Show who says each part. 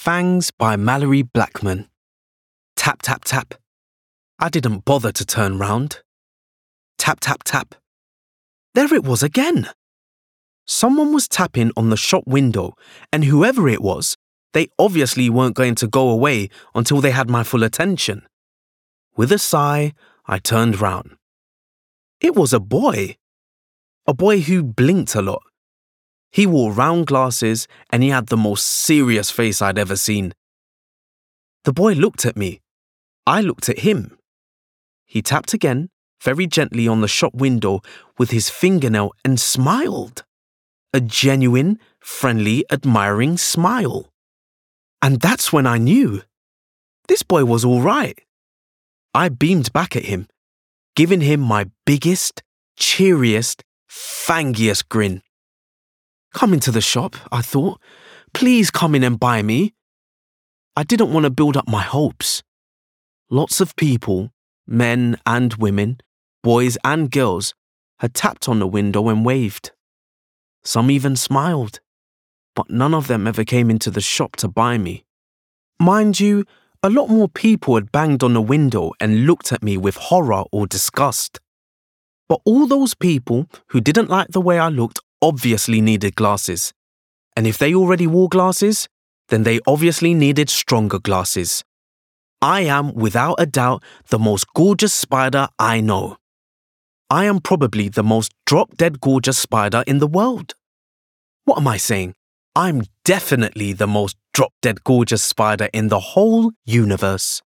Speaker 1: Fangs by Mallory Blackman. Tap, tap, tap. I didn't bother to turn round. Tap, tap, tap. There it was again. Someone was tapping on the shop window, and whoever it was, they obviously weren't going to go away until they had my full attention. With a sigh, I turned round. It was a boy. A boy who blinked a lot. He wore round glasses and he had the most serious face I'd ever seen. The boy looked at me. I looked at him. He tapped again, very gently on the shop window with his fingernail and smiled. A genuine, friendly, admiring smile. And that's when I knew. This boy was all right. I beamed back at him, giving him my biggest, cheeriest, fangiest grin. Come into the shop, I thought. Please come in and buy me. I didn't want to build up my hopes. Lots of people, men and women, boys and girls, had tapped on the window and waved. Some even smiled, but none of them ever came into the shop to buy me. Mind you, a lot more people had banged on the window and looked at me with horror or disgust. But all those people who didn't like the way I looked obviously needed glasses. And if they already wore glasses, then they obviously needed stronger glasses. I am, without a doubt, the most gorgeous spider I know. I am probably the most drop-dead gorgeous spider in the world. What am I saying? I'm definitely the most drop-dead gorgeous spider in the whole universe.